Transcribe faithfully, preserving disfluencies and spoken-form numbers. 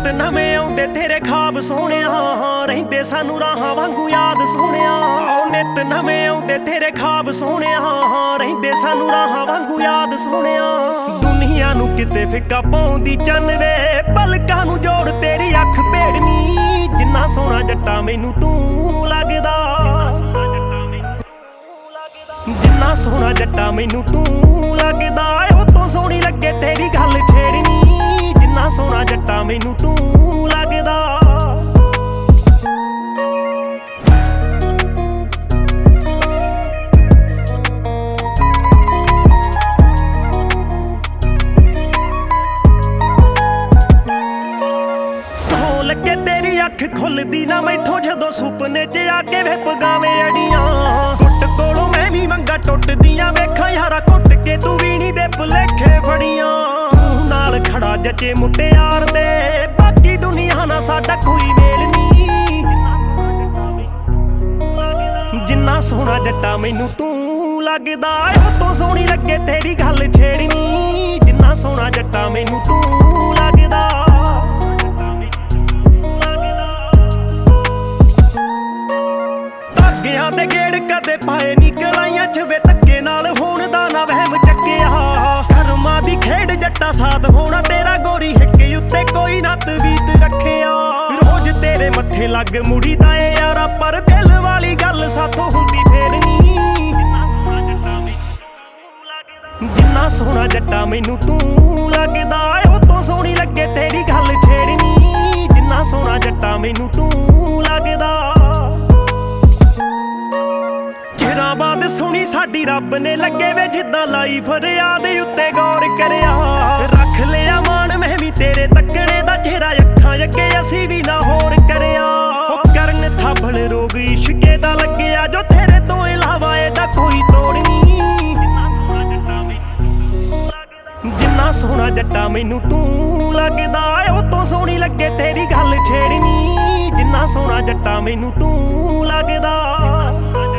ਨਿਤ ਨਵੇਂ ਆਉਂਦੇ ਤੇਰੇ ਖਾਬ ਸੋਹਣਿਆ, ਰਹਿੰਦੇ ਸਾਨੂੰ ਰਾਹਾਂ ਵਾਂਗੂ ਯਾਦ ਸੋਹਣਿਆ। ਉਹ ਨਿਤ ਨਵੇਂ ਆਉਂਦੇ ਤੇਰੇ ਖਾਬ ਸੋਹਣਿਆ, ਰਹਿੰਦੇ ਸਾਨੂੰ ਰਾਹਾਂ ਵਾਂਗੂ ਯਾਦ ਸੋਹਣਿਆ। ਦੁਨੀਆ ਨੂੰ ਕਿਤੇ ਫਿੱਕਾ ਪਾਉਂਦੀ ਚੰਨ ਵੇ, ਪਲਕਾਂ ਨੂੰ ਜੋੜ ਤੇਰੀ ਅੱਖ ਭੇੜਨੀ। ਜਿੰਨਾ ਸੋਹਣਾ ਜੱਟਾ ਮੈਨੂੰ ਤੂੰ ਲੱਗਦਾ, ਜਿੰਨਾ ਸੋਹਣਾ ਜੱਟਾ ਮੈਨੂੰ ਤੂੰ ਲੱਗਦਾ। ਉਹ ਤੋਂ ਸੋਹਣੀ ਲੱਗੇ ਤੇਰੀ ਗੱਲ ਛੇੜਨੀ, ਜਿੰਨਾ ਸੋਹਣਾ ਜੱਟਾ ਮੈਨੂੰ ਤੂੰ ਲੱਗਦਾ। ਸੌ ਲੱਗੇ ਤੇਰੀ ਅੱਖ ਖੁੱਲਦੀ ਨਾ ਮੈਥੋਂ, ਜਦੋਂ ਸੁਪਨੇ 'ਚ ਆ ਕੇ ਵੇ ਪਗਾਵੇਂ ਅੜੀਆਂ। ਗੁੱਟ ਕੋਲੋਂ ਮੈਂ ਵੀ ਮੰਗਾ ਟੁੱਟਦੀਆਂ ਵੇਖਾਂ ਯਾਰਾ, ਘੁੱਟ ਕੇ ਤੂੰ ਵੀਣੀ ਦੇ ਭੁਲੇਖੇ ਫੜੀਆਂ। ਤੂੰ ਨਾਲ ਖੜਾ ਜੱਚੇ ਮੁਟਿਆਰ ਦੇ, ਬਾਕੀ ਦੁਨੀਆ ਨਾਲ ਸਾਡਾ ਕੋਈ ਮੇਲ ਨਹੀਂ। ਜਿੰਨਾ ਸੋਹਣਾ ਜੱਟਾ ਮੈਨੂੰ ਤੂੰ ਲੱਗਦਾ, ਉਹ ਤੋਂ ਸੋਹਣੀ ਲੱਗੇ ਤੇਰੀ ਗੱਲ ਛੇੜਨੀ। ਜਿੰਨਾ ਸੋਹਣਾ ਜੱਟਾ ਮੈਨੂੰ ਤੂੰ ਲੱਗਦਾ। ਧਾਗਿਆਂ ਦੇ ਗੇੜ ਕਦੇ ਪਾਏ ਨੀ ਕਲਾਈਆਂ ਚ ਵੇ, ਧੱਕੇ ਨਾਲ ਹੋਣ ਦਾ ਨਾ ਵਹਿਮ ਚੱਕਿਆ। ਕਰਮਾਂ ਦੀ ਖੇਡ ਜੱਟਾ ਸਾਥ ਹੋਣਾ ਤੇਰਾ, ਗੋਰੀ ਹਿੱਕੇ ਉੱਤੇ ਕੋਈ ਨਾ ਤਵੀਤ ਰੱਖਿਆ। ਰੋਜ਼ ਤੇਰੇ ਮੱਥੇ ਲੱਗ ਮੁੜੀ ਦਾ ਏ ਯਾਰਾ, ਪਰ ਦਿਲ ਵਾਲੀ ਗੱਲ ਸਾਥੋਂ ਹੁੰਦੀ ਫੇਰ ਨੀ। ਜਿੰਨਾ ਸੋਹਣਾ ਜੱਟਾ ਮੈਨੂੰ ਤੂੰ ਲੱਗਦਾ, ਉਹ ਤੋਂ ਸੋਹਣੀ ਲੱਗੇ ਤੇਰੀ ਗੱਲ ਛੇੜਨੀ। ਜਿੰਨਾ ਸੋਹਣਾ ਜੱਟਾ ਮੈਨੂੰ ਤੂੰ ਲੱਗਦਾ। ਚਿਰਾਂ ਬਾਅਦ ਸੁਣੀ ਸਾਡੀ ਰੱਬ ਨੇ ਲੱਗੇ ਵੇ, ਜਿੱਦਾਂ ਲਾਈ ਫਰਿਆਦ ਉੱਤੇ ਗੌਰ ਕਰਿਆ। ਰੱਖ ਲਿਆ ਮਾਣ ਮੈਂ ਵੀ ਤੇਰੇ ਤੱਕਣੇ ਦਾ, ਚਿਹਰਾ ਅੱਖਾਂ ਅੱਗੇ ਅਸੀਂ ਵੀ ਨਾ ਹੋਰ ਕਰਿਆ। ਉਹ ਕਰਨ ਥਾਬਲ ਰੋਗ ਇਸ਼ਕੇ ਦਾ ਲੱਗਿਆ, ਜੋ ਤੇਰੇ ਤੋਂ ਇਲਾਵਾ ਇਹਦਾ ਕੋਈ ਤੋੜ ਨਹੀਂ। ਜਿੰਨਾ ਸੋਹਣਾ ਜੱਟਾ ਮੈਨੂੰ ਤੂੰ ਲੱਗਦਾ, ਉਹ ਤੋਂ ਸੋਹਣੀ ਲੱਗੇ ਤੇਰੀ ਗੱਲ ਛੇੜਨੀ। ਜਿੰਨਾ ਸੋਹਣਾ ਜੱਟਾ ਮੈਨੂੰ ਤੂੰ ਲੱਗਦਾ।